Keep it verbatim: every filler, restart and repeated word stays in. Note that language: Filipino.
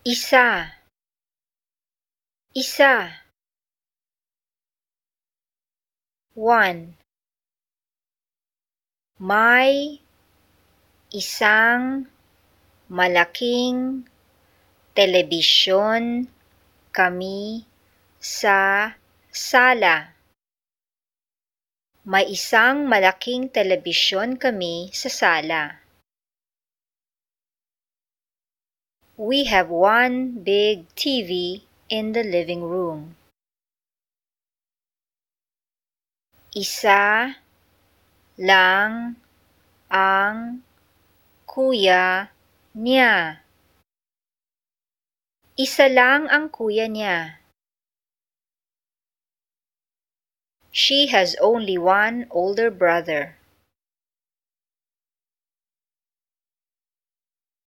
Isa. Isa. One. May isang malaking telebisyon kami sa sala. May isang malaking telebisyon kami sa sala. We have one big T V in the living room. Isa lang ang kuya niya. Isa lang ang kuya niya. She has only one older brother.